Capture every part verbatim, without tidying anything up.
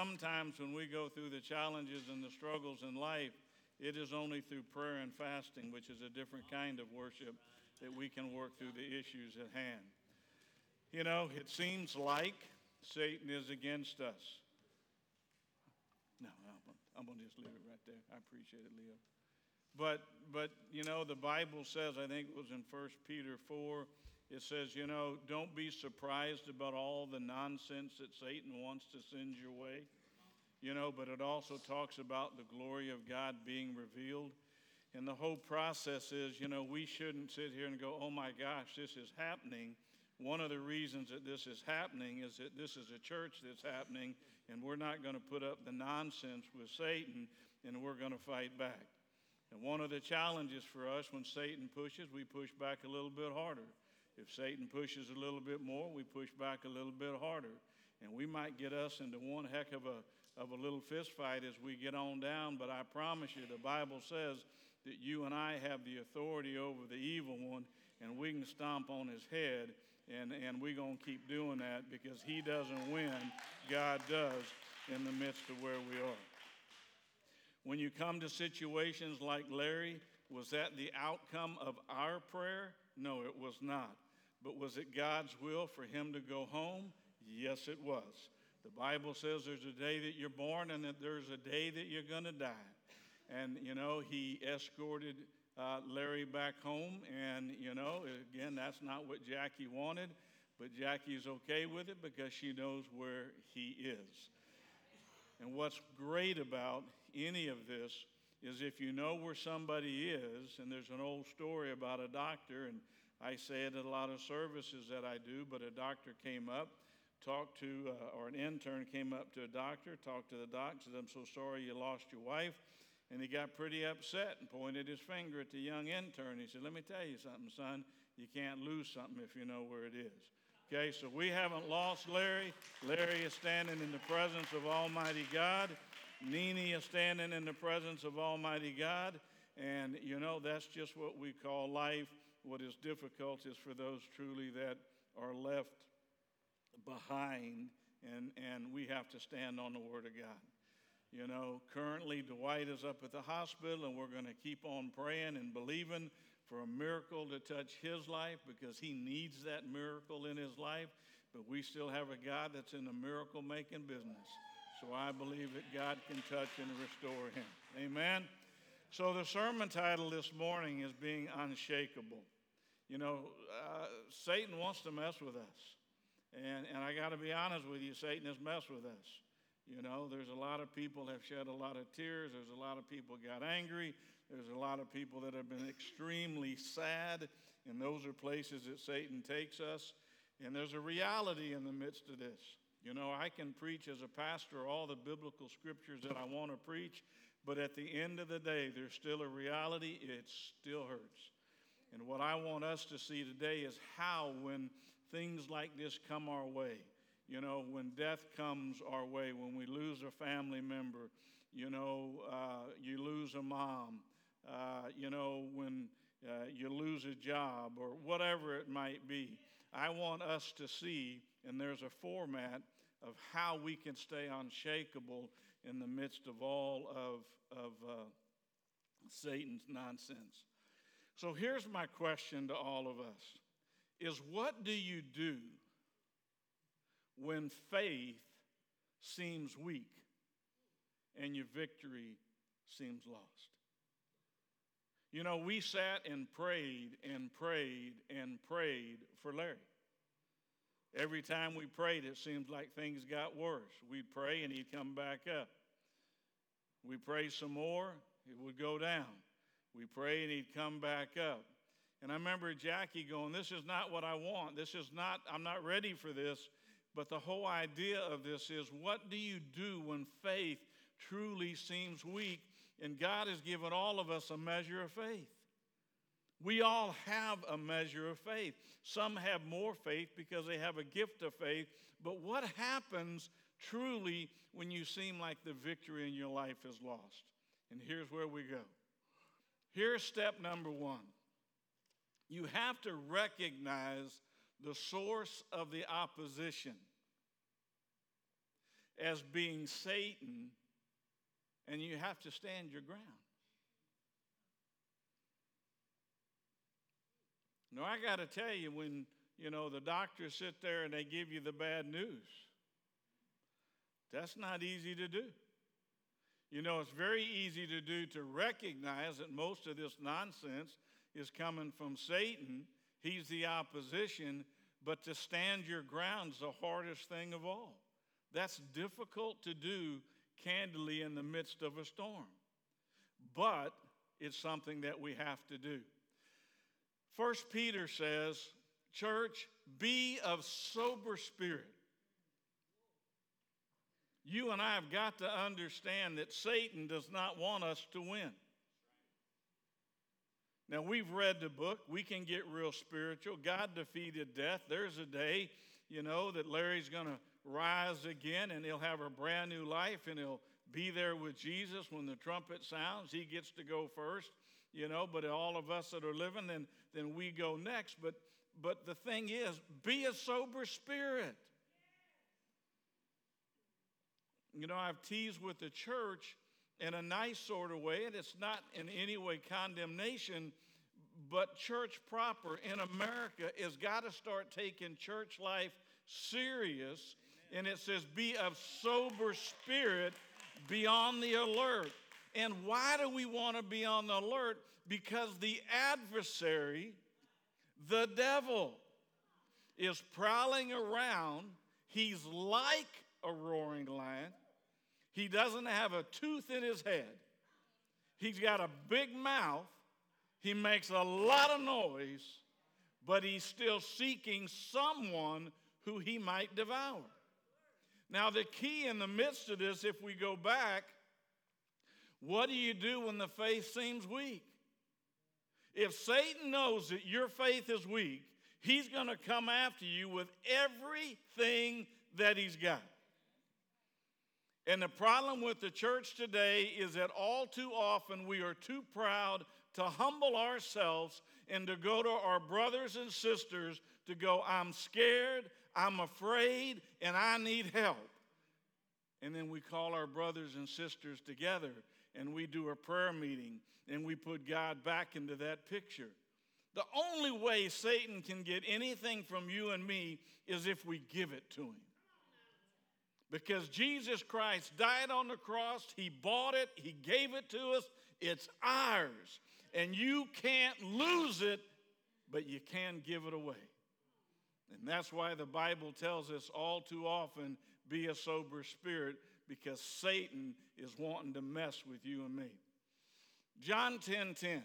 sometimes when we go through the challenges and the struggles in life, it is only through prayer and fasting, which is a different kind of worship, that we can work through the issues at hand. You know, it seems like Satan is against us. No, I'm going to just leave it right there. I appreciate it, Leo. But, but you know, the Bible says, I think it was in First Peter four, it says, you know, don't be surprised about all the nonsense that Satan wants to send your way. You know, but it also talks about the glory of God being revealed. And the whole process is, you know, we shouldn't sit here and go, oh my gosh, this is happening. One of the reasons that this is happening is that this is a church that's happening, and we're not going to put up the nonsense with Satan, and we're going to fight back. And one of the challenges for us when Satan pushes, we push back a little bit harder. If Satan pushes a little bit more, we push back a little bit harder. And we might get us into one heck of a of a little fist fight as we get on down, but I promise you, the Bible says that you and I have the authority over the evil one, and we can stomp on his head, and, and we're going to keep doing that because he doesn't win, God does in the midst of where we are. When you come to situations like Larry, was that the outcome of our prayer? No, it was not. But was it God's will for him to go home? Yes, it was. The Bible says there's a day that you're born and that there's a day that you're going to die. And, you know, he escorted uh, Larry back home. And, you know, again, that's not what Jackie wanted. But Jackie's okay with it because she knows where he is. And what's great about any of this is if you know where somebody is, and there's an old story about a doctor, and I say it at a lot of services that I do, but a doctor came up, talked to, uh, or an intern came up to a doctor, talked to the doctor, said, I'm so sorry you lost your wife. And he got pretty upset and pointed his finger at the young intern. He said, let me tell you something, son. You can't lose something if you know where it is. Okay, so we haven't lost Larry. Larry is standing in the presence of Almighty God. Nene is standing in the presence of Almighty God. And, you know, that's just what we call life. What is difficult is for those truly that are left behind, and, and we have to stand on the Word of God. You know, currently Dwight is up at the hospital, and we're going to keep on praying and believing for a miracle to touch his life because he needs that miracle in his life. But we still have a God that's in the miracle-making business. So I believe that God can touch and restore him. Amen? So the sermon title this morning is Being Unshakable. You know, uh, Satan wants to mess with us. And, and I got to be honest with you, Satan has messed with us. You know, there's a lot of people have shed a lot of tears. There's a lot of people got angry. There's a lot of people that have been extremely sad. And those are places that Satan takes us. And there's a reality in the midst of this. You know, I can preach as a pastor all the biblical scriptures that I want to preach. But at the end of the day, there's still a reality. It still hurts. And what I want us to see today is how when things like this come our way, you know, when death comes our way, when we lose a family member, you know, uh, you lose a mom, uh, you know, when uh, you lose a job or whatever it might be, I want us to see, and there's a format of how we can stay unshakable in the midst of all of, of uh, Satan's nonsense. So here's my question to all of us, is what do you do when faith seems weak and your victory seems lost? You know, we sat and prayed and prayed and prayed for Larry. Every time we prayed, it seems like things got worse. We'd pray and he'd come back up. We'd pray some more, it would go down. We pray and he'd come back up. And I remember Jackie going, this is not what I want. This is not, I'm not ready for this. But the whole idea of this is, what do you do when faith truly seems weak? And God has given all of us a measure of faith. We all have a measure of faith. Some have more faith because they have a gift of faith. But what happens truly when you seem like the victory in your life is lost? And here's where we go. Here's step number one. You have to recognize the source of the opposition. as being Satan, and you have to stand your ground. Now, I got to tell you, when, you know, the doctors sit there and they give you the bad news, that's not easy to do. You know, it's very easy to do to recognize that most of this nonsense is coming from Satan. He's the opposition, but to stand your ground is the hardest thing of all. That's difficult to do candidly in the midst of a storm. But it's something that we have to do. First Peter says, church, be of sober spirit. You and I have got to understand that Satan does not want us to win. Now, we've read the book. We can get real spiritual. God defeated death. There's a day, you know, that Larry's going to rise again, and he'll have a brand new life, and he'll be there with Jesus when the trumpet sounds. He gets to go first, you know, but all of us that are living, then, then we go next. But, but the thing is, be a sober spirit. You know, I've teased with the church in a nice sort of way, and it's not in any way condemnation, but church proper in America has got to start taking church life serious. And it says, be of sober spirit, be on the alert. And why do we want to be on the alert? Because the adversary, the devil, is prowling around. He's like a roaring lion. He doesn't have a tooth in his head. He's got a big mouth. He makes a lot of noise, but he's still seeking someone who he might devour. Now, the key in the midst of this, if we go back, what do you do when the faith seems weak? If Satan knows that your faith is weak, he's going to come after you with everything that he's got. And the problem with the church today is that all too often we are too proud to humble ourselves and to go to our brothers and sisters to go, I'm scared, I'm afraid, and I need help. And then we call our brothers and sisters together and we do a prayer meeting and we put God back into that picture. The only way Satan can get anything from you and me is if we give it to him. Because Jesus Christ died on the cross, he bought it, he gave it to us, it's ours. And you can't lose it, but you can give it away. And that's why the Bible tells us all too often, be a sober spirit, because Satan is wanting to mess with you and me. John ten ten.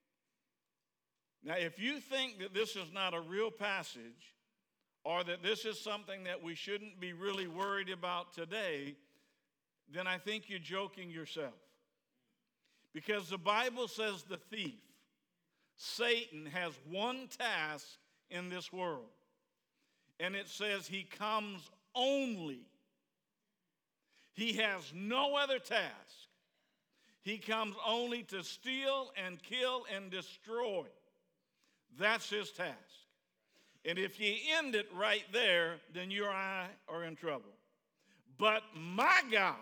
Now, if you think that this is not a real passage, or that this is something that we shouldn't be really worried about today, then I think you're joking yourself. Because the Bible says the thief, Satan, has one task in this world. And it says he comes only. He has no other task. He comes only to steal and kill and destroy. That's his task. And if you end it right there, then you and I are in trouble. But my God,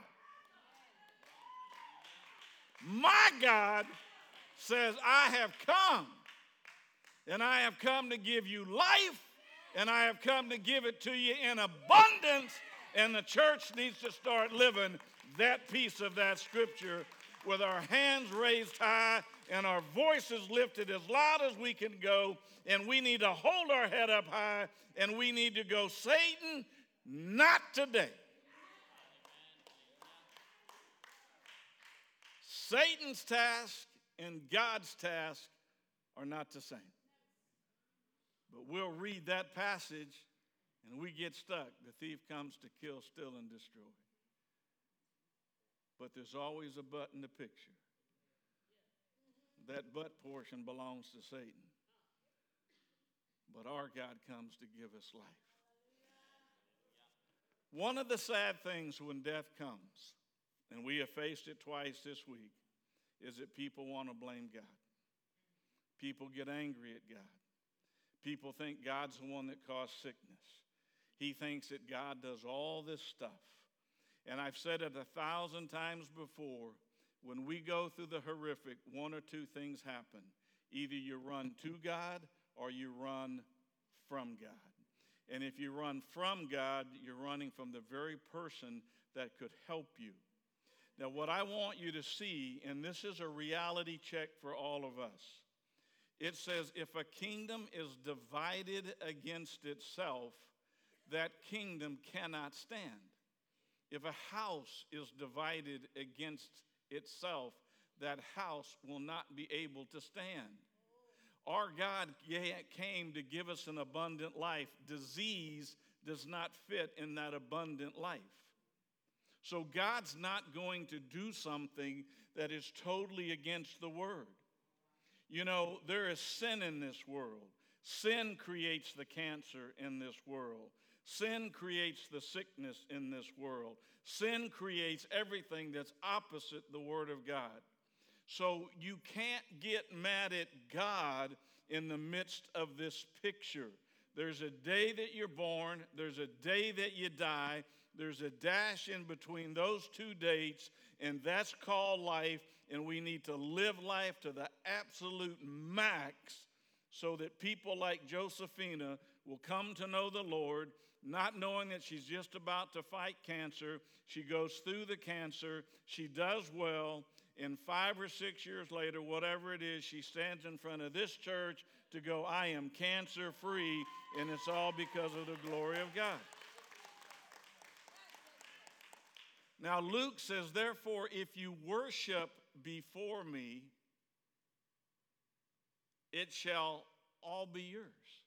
my God says, I have come, and I have come to give you life, and I have come to give it to you in abundance, and the church needs to start living that piece of that scripture with our hands raised high and our voices lifted as loud as we can go, and we need to hold our head up high, and we need to go, Satan, not today. Satan's task and God's task are not the same. But we'll read that passage and we get stuck. The thief comes to kill, steal, and destroy. But there's always a but in the picture. That but portion belongs to Satan. But our God comes to give us life. One of the sad things when death comes, and we have faced it twice this week, is that people want to blame God. People get angry at God. People think God's the one that caused sickness. He thinks that God does all this stuff. And I've said it a thousand times before. When we go through the horrific, one or two things happen. Either you run to God or you run from God. And if you run from God, you're running from the very person that could help you. Now, what I want you to see, and this is a reality check for all of us, it says if a kingdom is divided against itself, that kingdom cannot stand. If a house is divided against itself, that house will not be able to stand. Our God came to give us an abundant life. Disease does not fit in that abundant life. So God's not going to do something that is totally against the word. You know, there is sin in this world. Sin creates the cancer in this world. Sin creates the sickness in this world. Sin creates everything that's opposite the Word of God. So you can't get mad at God in the midst of this picture. There's a day that you're born. There's a day that you die. There's a dash in between those two dates, and that's called life, and we need to live life to the absolute max so that people like Josephina will come to know the Lord, not knowing that she's just about to fight cancer. She goes through the cancer. She does well. And five or six years later, whatever it is, she stands in front of this church to go, I am cancer-free, and it's all because of the glory of God. Now, Luke says, therefore, if you worship before me, it shall all be yours.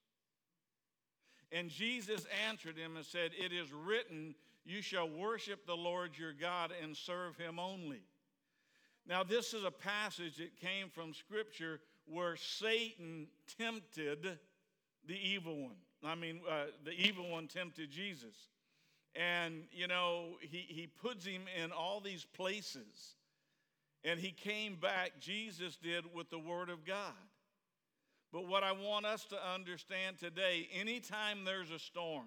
And Jesus answered him and said, it is written, you shall worship the Lord your God and serve him only. Now, this is a passage that came from Scripture where Satan tempted the evil one. I mean, uh, the evil one tempted Jesus. And, you know, he, he puts him in all these places. And he came back, Jesus did, with the Word of God. But what I want us to understand today, anytime there's a storm,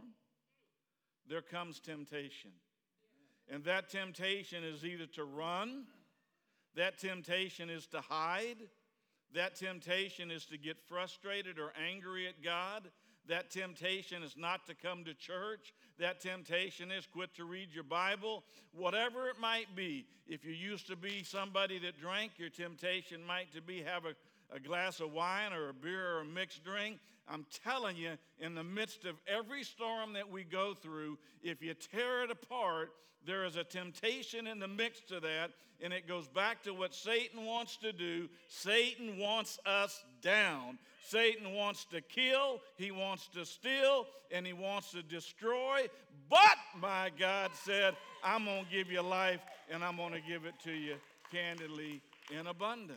there comes temptation. And that temptation is either to run, that temptation is to hide, that temptation is to get frustrated or angry at God, that temptation is not to come to church, that temptation is quit to read your Bible, whatever it might be. If you used to be somebody that drank, your temptation might to be have a a glass of wine or a beer or a mixed drink. I'm telling you, in the midst of every storm that we go through, if you tear it apart, there is a temptation in the midst of that, and it goes back to what Satan wants to do. Satan wants us down. Satan wants to kill, he wants to steal, and he wants to destroy. But my God said, I'm going to give you life, and I'm going to give it to you candidly in abundance.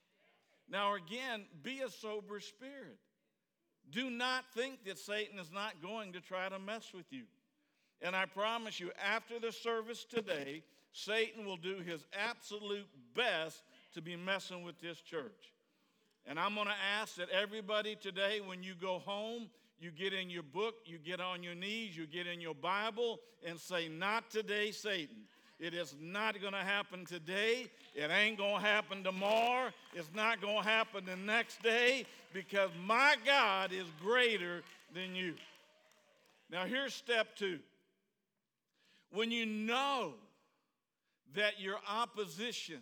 Now again, be a sober spirit. Do not think that Satan is not going to try to mess with you. And I promise you, after the service today, Satan will do his absolute best to be messing with this church. And I'm going to ask that everybody today, when you go home, you get in your book, you get on your knees, you get in your Bible, and say, not today, Satan. It is not going to happen today. It ain't going to happen tomorrow. It's not going to happen the next day, because my God is greater than you. Now, here's step two. When you know that your opposition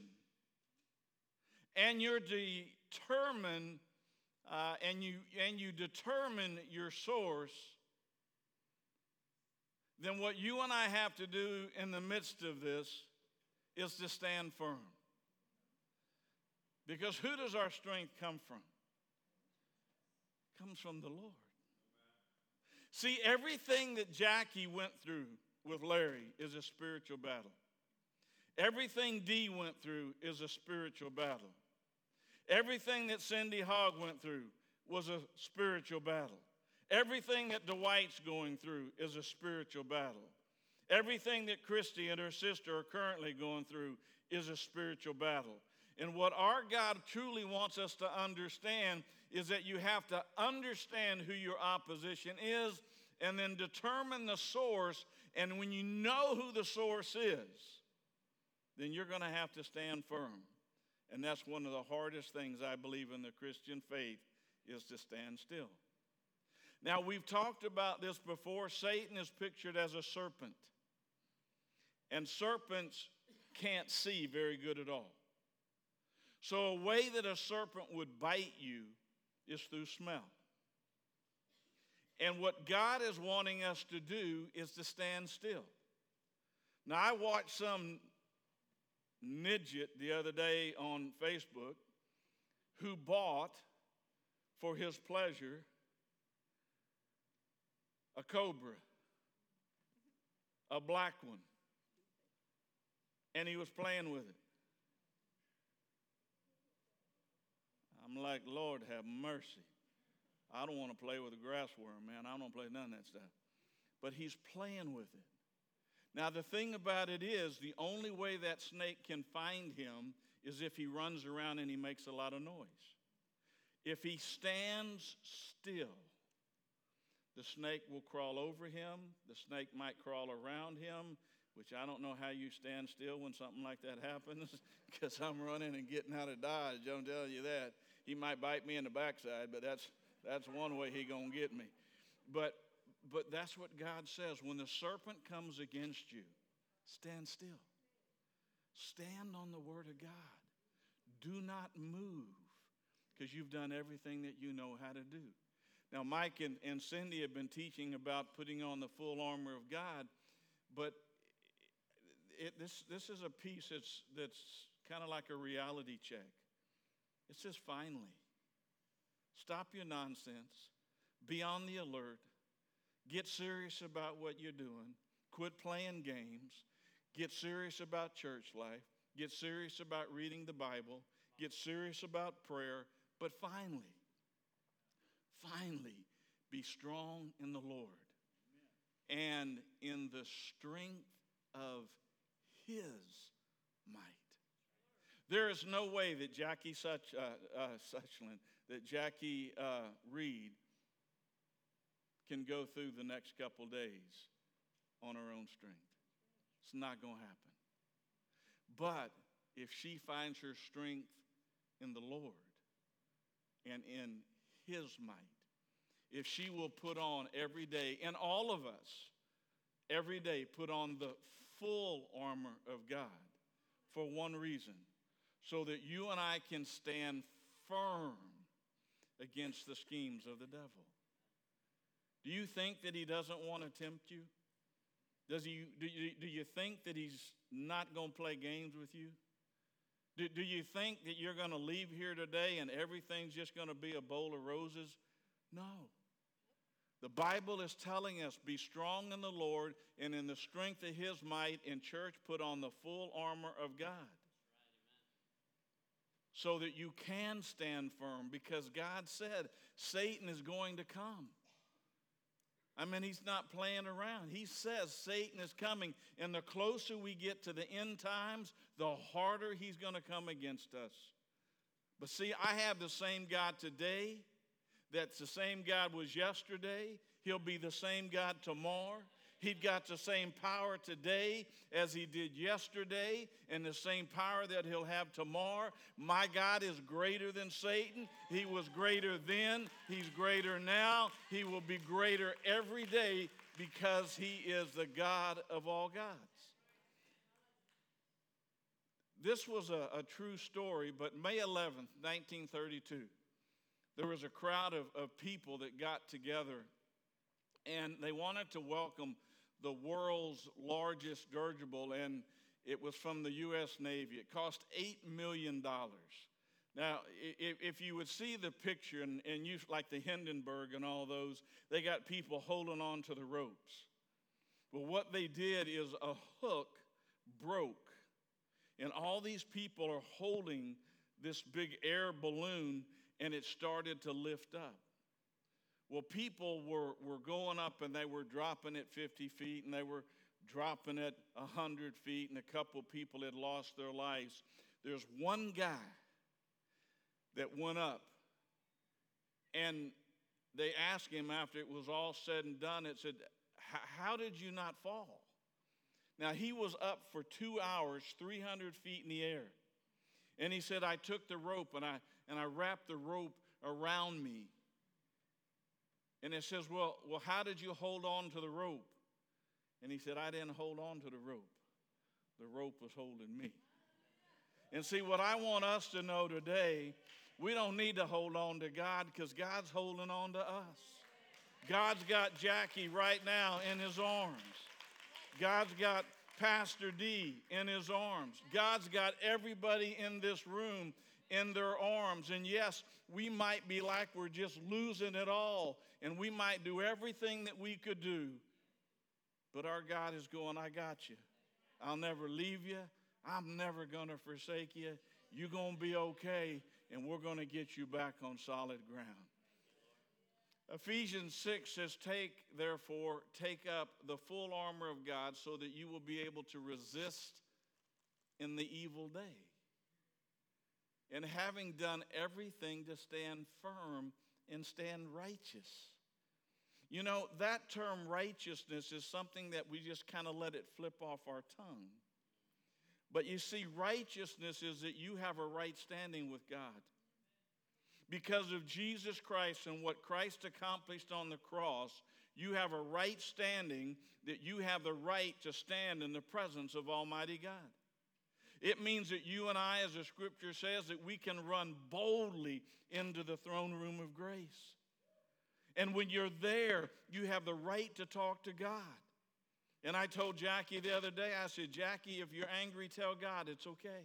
and you're determined uh, and you and you determine your source, then what you and I have to do in the midst of this is to stand firm. Because who does our strength come from? It comes from the Lord. See, everything that Jackie went through with Larry is a spiritual battle. Everything Dee went through is a spiritual battle. Everything that Cindy Hogg went through was a spiritual battle. Everything that Dwight's going through is a spiritual battle. Everything that Christy and her sister are currently going through is a spiritual battle. And what our God truly wants us to understand is that you have to understand who your opposition is and then determine the source And when you know who the source is, then you're going to have to stand firm. And that's one of the hardest things I believe in the Christian faith, is to stand still. Now, we've talked about this before. Satan is pictured as a serpent. And serpents can't see very good at all. So a way that a serpent would bite you is through smell. And what God is wanting us to do is to stand still. Now, I watched some midget the other day on Facebook who bought, for his pleasure, a cobra, a black one, and he was playing with it. I'm like, Lord, have mercy. I don't want to play with a grass worm, man. I don't want to play none of that stuff. But he's playing with it. Now, the thing about it is, the only way that snake can find him is if he runs around and he makes a lot of noise. If he stands still, the snake will crawl over him. The snake might crawl around him, which I don't know how you stand still when something like that happens, because I'm running and getting out of Dodge. Don't tell you that. He might bite me in the backside, but that's that's one way he gonna get me. But but that's what God says. When the serpent comes against you, stand still. Stand on the word of God. Do not move, because you've done everything that you know how to do. Now, Mike and, and Cindy have been teaching about putting on the full armor of God, but it, this, this is a piece that's, that's kind of like a reality check. It says, finally, stop your nonsense, be on the alert, get serious about what you're doing, quit playing games, get serious about church life, get serious about reading the Bible, get serious about prayer, but finally, finally, be strong in the Lord and in the strength of His might. There is no way that Jackie Such, uh, uh, Suchland, that Jackie uh, Reed can go through the next couple days on her own strength. It's not going to happen. But if she finds her strength in the Lord and in His might, if she will put on every day, and all of us, every day put on the full armor of God for one reason, so that you and I can stand firm against the schemes of the devil. Do you think that he doesn't want to tempt you? Does he, do, you, do you think that he's not going to play games with you? Do, do you think that you're going to leave here today and everything's just going to be a bowl of roses? No. The Bible is telling us, be strong in the Lord and in the strength of His might. In church, put on the full armor of God. So that you can stand firm, because God said Satan is going to come. I mean, He's not playing around. He says Satan is coming, and the closer we get to the end times, the harder he's going to come against us. But see, I have the same God today that's the same God was yesterday. He'll be the same God tomorrow. He's got the same power today as He did yesterday, and the same power that He'll have tomorrow. My God is greater than Satan. He was greater then. He's greater now. He will be greater every day, because He is the God of all gods. This was a, a true story, but May eleventh, nineteen thirty-two, there was a crowd of, of people that got together, and they wanted to welcome the world's largest dirigible, and it was from the U S Navy. It cost eight million dollars. Now, if, if you would see the picture, and, and you like the Hindenburg and all those, they got people holding on to the ropes. But what they did is a hook broke, and all these people are holding this big air balloon, and it started to lift up. Well, people were, were going up, and they were dropping at fifty feet, and they were dropping at one hundred feet, and a couple people had lost their lives. There's one guy that went up, and they asked him after it was all said and done, it said, how did you not fall? Now, he was up for two hours, three hundred feet in the air. And he said, I took the rope and I, and I wrapped the rope around me. And it says, well, well, how did you hold on to the rope? And he said, I didn't hold on to the rope. The rope was holding me. And see, what I want us to know today, we don't need to hold on to God because God's holding on to us. God's got Jackie right now in his arms. God's got Pastor D in his arms. God's got everybody in this room in their arms. And yes, we might be like we're just losing it all, and we might do everything that we could do. But our God is going, I got you. I'll never leave you. I'm never going to forsake you. You're going to be okay, and we're going to get you back on solid ground. Ephesians six says, take, therefore, take up the full armor of God so that you will be able to resist in the evil day. And having done everything to stand firm and stand righteous. You know, that term righteousness is something that we just kind of let it flip off our tongue. But you see, righteousness is that you have a right standing with God. Because of Jesus Christ and what Christ accomplished on the cross, you have a right standing that you have the right to stand in the presence of Almighty God. It means that you and I, as the scripture says, that we can run boldly into the throne room of grace. And when you're there, you have the right to talk to God. And I told Jackie the other day, I said, Jackie, if you're angry, tell God it's okay.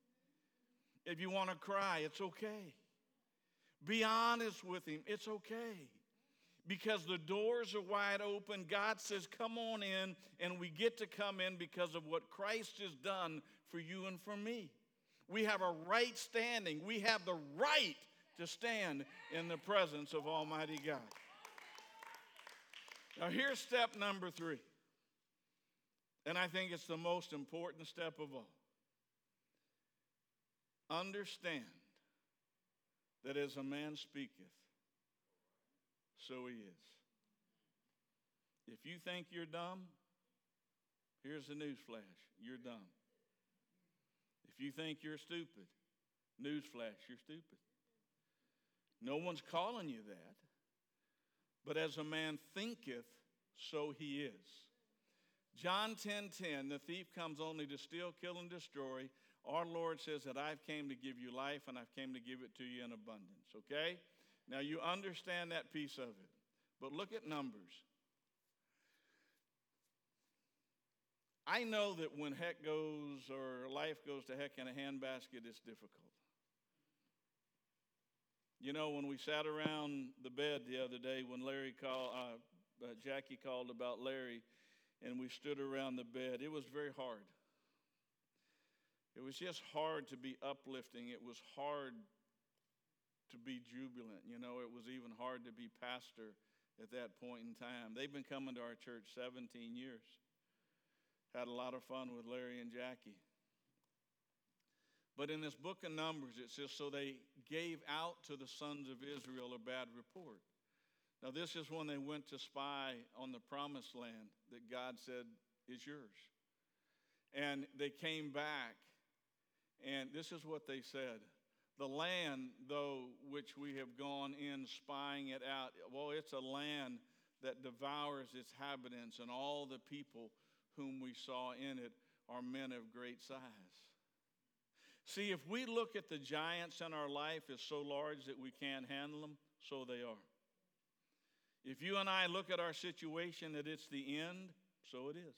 If you want to cry, it's okay. Be honest with him. It's okay. Because the doors are wide open. God says, come on in, and we get to come in because of what Christ has done for you and for me. We have a right standing. We have the right to stand in the presence of Almighty God. Now here's step number three. And I think it's the most important step of all. Understand that as a man speaketh, so he is. If you think you're dumb, here's the newsflash. You're dumb. If you think you're stupid, newsflash, you're stupid. No one's calling you that. But as a man thinketh, so he is. John ten ten, the thief comes only to steal, kill, and destroy. Our Lord says that I've came to give you life, and I've came to give it to you in abundance, okay? Now, you understand that piece of it. But look at Numbers. I know that when heck goes or life goes to heck in a handbasket, it's difficult. You know, when we sat around the bed the other day, when Larry called, uh, uh, Jackie called about Larry, and we stood around the bed, it was very hard. It was just hard to be uplifting. It was hard to be jubilant. You know, it was even hard to be pastor at that point in time. They've been coming to our church seventeen years. Had a lot of fun with Larry and Jackie. But in this book of Numbers, it says, so they gave out to the sons of Israel a bad report. Now, this is when they went to spy on the promised land that God said is yours. And they came back, and this is what they said. The land, though, which we have gone in spying it out, well, it's a land that devours its inhabitants, and all the people whom we saw in it are men of great size. See, if we look at the giants in our life as so large that we can't handle them, so they are. If you and I look at our situation that it's the end, so it is.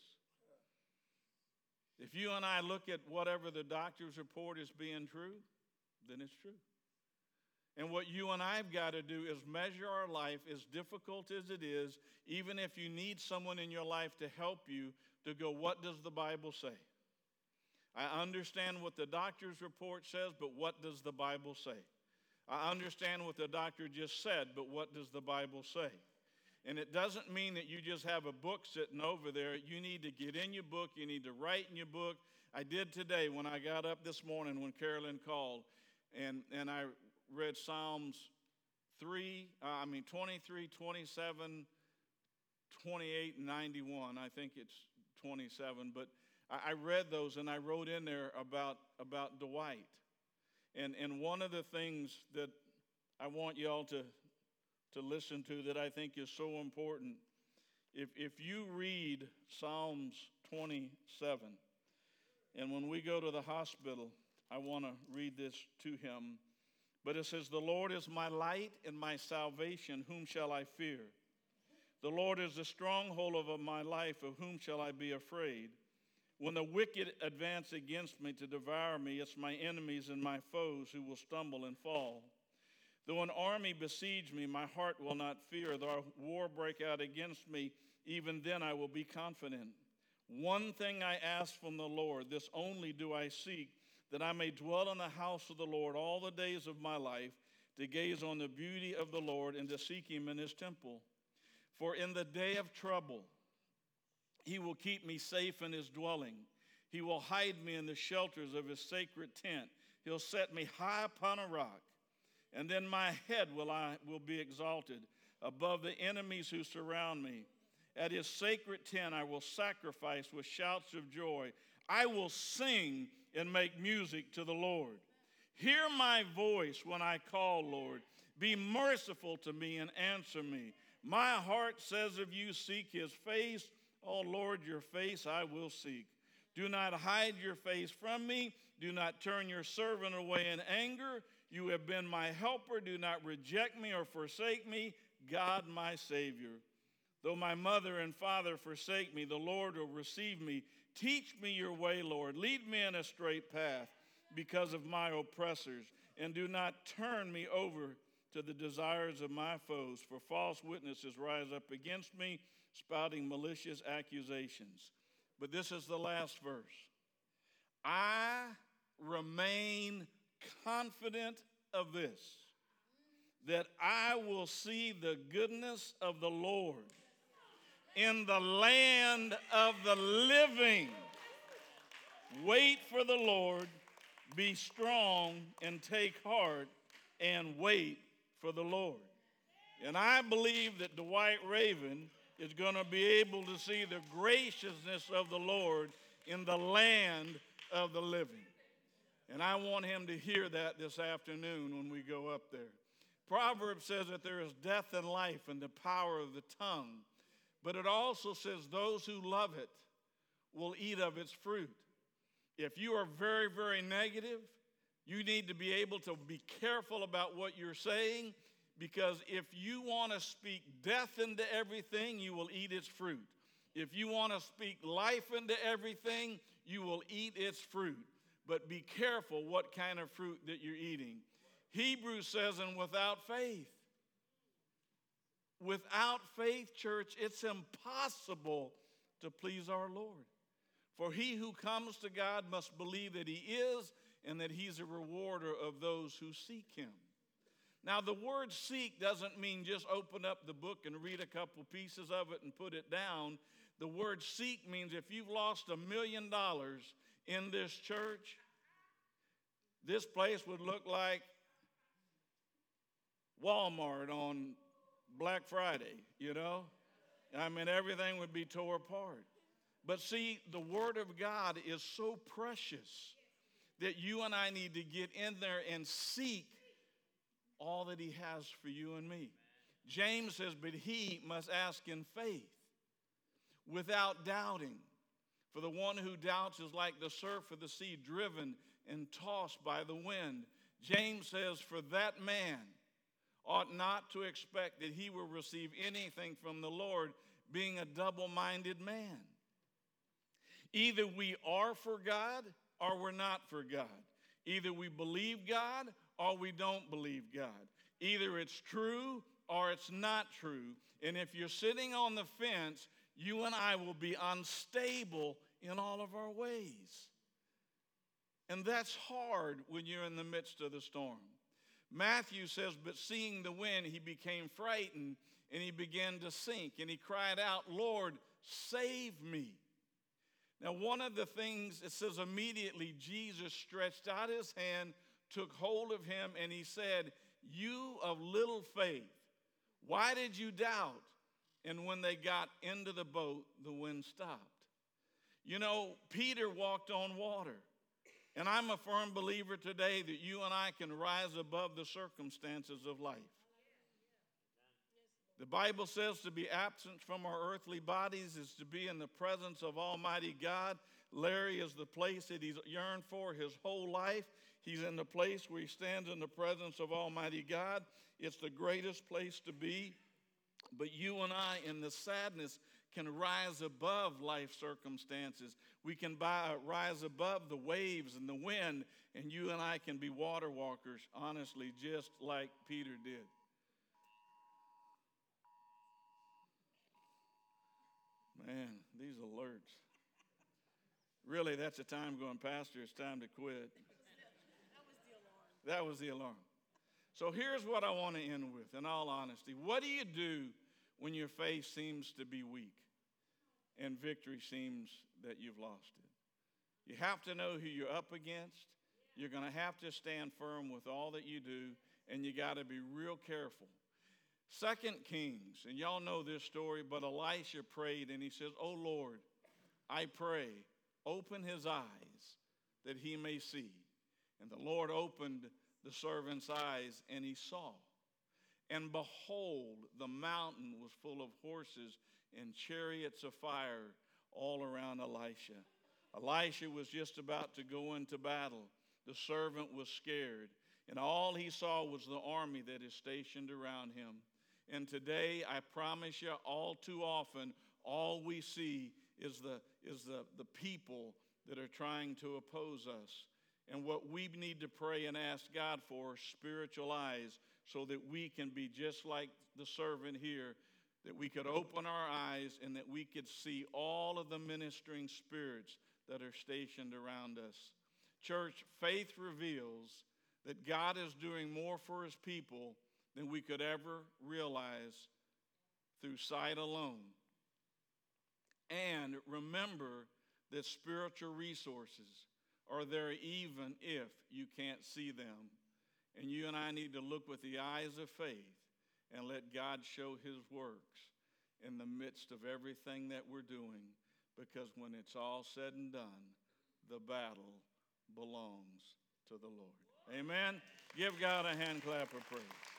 If you and I look at whatever the doctor's report is being true, then it's true. And what you and I have got to do is measure our life, as difficult as it is, even if you need someone in your life to help you, to go, what does the Bible say? I understand what the doctor's report says, but what does the Bible say? I understand what the doctor just said, but what does the Bible say? And it doesn't mean that you just have a book sitting over there. You need to get in your book. You need to write in your book. I did today when I got up this morning when Carolyn called, and, and I read Psalms three, uh, I mean twenty-three, twenty-seven, twenty-eight, and ninety-one. I think it's twenty-seven, but I, I read those and I wrote in there about, about Dwight. And, and one of the things that I want y'all to, to listen to that I think is so important, if, if you read Psalms twenty-seven, and when we go to the hospital, I want to read this to him. But it says, the Lord is my light and my salvation. Whom shall I fear? The Lord is the stronghold of my life. Of whom shall I be afraid? When the wicked advance against me to devour me, it's my enemies and my foes who will stumble and fall. Though an army besiege me, my heart will not fear. Though war break out against me, even then I will be confident. One thing I ask from the Lord, this only do I seek, that I may dwell in the house of the Lord all the days of my life, to gaze on the beauty of the Lord and to seek him in his temple. For in the day of trouble, he will keep me safe in his dwelling. He will hide me in the shelters of his sacred tent. He'll set me high upon a rock, and then my head will, I, will be exalted above the enemies who surround me. At his sacred tent I will sacrifice with shouts of joy. I will sing and make music to the Lord. Hear my voice when I call, Lord. Be merciful to me and answer me. My heart says of you, seek his face. Oh, Lord, your face I will seek. Do not hide your face from me. Do not turn your servant away in anger. You have been my helper. Do not reject me or forsake me, God my Savior. Though my mother and father forsake me, the Lord will receive me. Teach me your way, Lord. Lead me in a straight path because of my oppressors, and do not turn me over to the desires of my foes, for false witnesses rise up against me, spouting malicious accusations. But this is the last verse. I remain confident of this, that I will see the goodness of the Lord in the land of the living. Wait for the Lord, be strong and take heart, and wait for the Lord. And I believe that Dwight Raven is going to be able to see the graciousness of the Lord in the land of the living. And I want him to hear that this afternoon when we go up there. Proverbs says that there is death and life in the power of the tongue. But it also says those who love it will eat of its fruit. If you are very, very negative, you need to be able to be careful about what you're saying, because if you want to speak death into everything, you will eat its fruit. If you want to speak life into everything, you will eat its fruit. But be careful what kind of fruit that you're eating. Hebrews says, and without faith, without faith, church, it's impossible to please our Lord. For he who comes to God must believe that he is, and that he's a rewarder of those who seek him. Now, the word seek doesn't mean just open up the book and read a couple pieces of it and put it down. The word seek means if you've lost a million dollars in this church, this place would look like Walmart on Black Friday, you know? I mean, everything would be tore apart. But see, the Word of God is so precious that you and I need to get in there and seek all that he has for you and me. James says, but he must ask in faith, without doubting. For the one who doubts is like the surf of the sea, driven and tossed by the wind. James says, for that man ought not to expect that he will receive anything from the Lord, being a double-minded man. Either we are for God or we're not for God. Either we believe God or we don't believe God. Either it's true or it's not true. And if you're sitting on the fence, you and I will be unstable in all of our ways. And that's hard when you're in the midst of the storm. Matthew says, but seeing the wind, he became frightened and he began to sink. And he cried out, Lord, save me. Now, one of the things, it says immediately Jesus stretched out his hand, took hold of him, and he said, you of little faith, why did you doubt? And when they got into the boat, the wind stopped. You know, Peter walked on water. And I'm a firm believer today that you and I can rise above the circumstances of life. The Bible says to be absent from our earthly bodies is to be in the presence of Almighty God. Larry is the place that he's yearned for his whole life. He's in the place where he stands in the presence of Almighty God. It's the greatest place to be. But you and I, in the sadness, can rise above life circumstances. We can buy, rise above the waves and the wind, and you and I can be water walkers, honestly, just like Peter did. Man, these alerts. Really, that's a time going, Pastor, it's time to quit. That was the alarm. That was the alarm. So here's what I want to end with, in all honesty. What do you do when your faith seems to be weak and victory seems that you've lost it? You have to know who you're up against. You're going to have to stand firm with all that you do, and you got to be real careful. Second Kings, and y'all know this story, but Elisha prayed and he says, "Oh Lord, I pray, open his eyes that he may see." And the Lord opened the servant's eyes and he saw. And behold, the mountain was full of horses and chariots of fire all around Elisha. Elisha was just about to go into battle. The servant was scared, and all he saw was the army that is stationed around him. And today, I promise you, all too often, all we see is the, is the, the people that are trying to oppose us. And what we need to pray and ask God for are spiritual eyes so that we can be just like the servant here, that we could open our eyes and that we could see all of the ministering spirits that are stationed around us. Church, faith reveals that God is doing more for his people than we could ever realize through sight alone. And remember that spiritual resources are there even if you can't see them. And you and I need to look with the eyes of faith and let God show his works in the midst of everything that we're doing, because when it's all said and done, the battle belongs to the Lord. Amen? Give God a hand clap of praise.